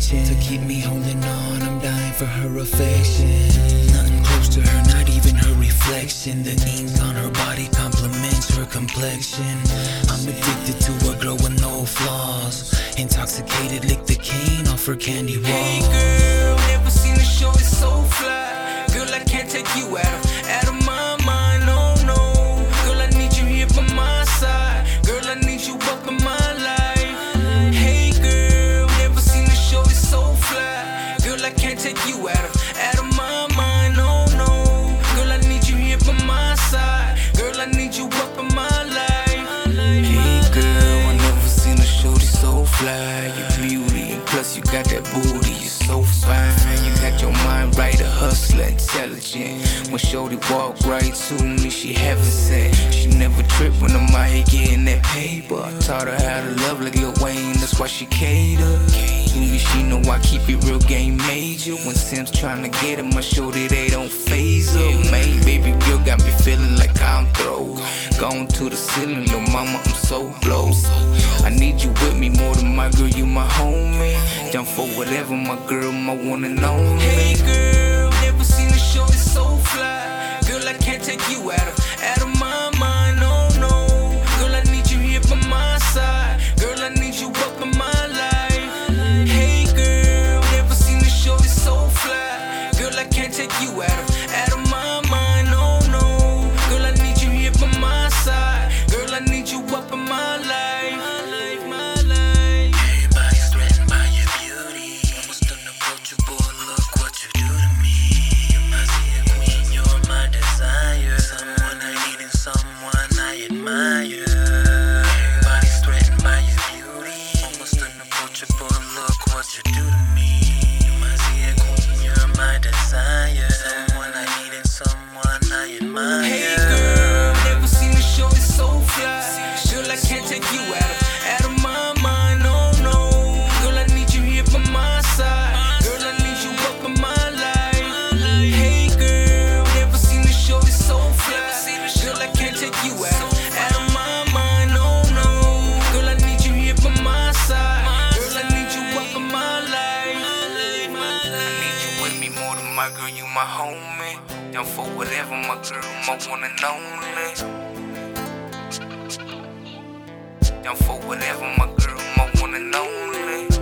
perfection. To keep me holding on, I'm dying for her affection. Nothing close to her, not even her reflection. The ink on her body complements her complexion. I'm addicted to a girl with no flaws. Intoxicated, lick the cane off her candy wall. Hey girl, never seen a show that's so fly. Girl, I can't take you out of my mind, no, no. Girl, I need you here by my side. Girl, I need you up in my life. Hey girl, never seen a show that's so fly. Girl, I can't take you out of my mind, no, no. Girl, I need you here by my side. Girl, I need you up in my life. Hey girl, I never seen a show that's so fly. You're beauty, and plus you got that booty, you're so fine. You got your mind right, a hustler, intelligent. When shorty walk right to me, she heaven sent. She never trip when I'm out here getting that paper. I taught her how to love like Lil Wayne, that's why she cater. She know I keep it real game major. When Sims tryna get him, I show that they don't phase her. Man, baby girl got me feeling like I'm throw. Gone to the ceiling, little mama, I'm so blow. I need you with me more than my girl, you my homie. Down for whatever, my girl, my one and only. Hey girl, never seen a show that's so fly. Girl, I can't take you out of my mind, no, no. Girl, I need you here by my side. Girl, I need you up in my life. Hey girl, never seen a show that's so fly. Girl, I can't take you out of my mind, no, no. Girl, I need you here by my side. Girl, I need you up in my life. Everybody's threatened by your beauty. Almost unapproachable, look what you do to me. You're my sea queen, you're my desire. Someone I need and someone I admire. Everybody's threatened by your beauty. Almost unapproachable, look what you do to me. You're my sea queen, you're my desire. Someone I need and someone I admire. Hey girl, never seen a show that's so fly. Girl, I can't take you out of my mind, no, no. Girl, I need you here by my side. Girl, I need you up in my life. Hey girl, never seen a show that's so fly. Girl, I can't take you out of my mind, no, no. Girl, I need you here by my side. Girl, I need you up in my life. I need you with me more than my girl, you my homie. Down for whatever, my girl, my one and only. Down for whatever, my girl, my one and only.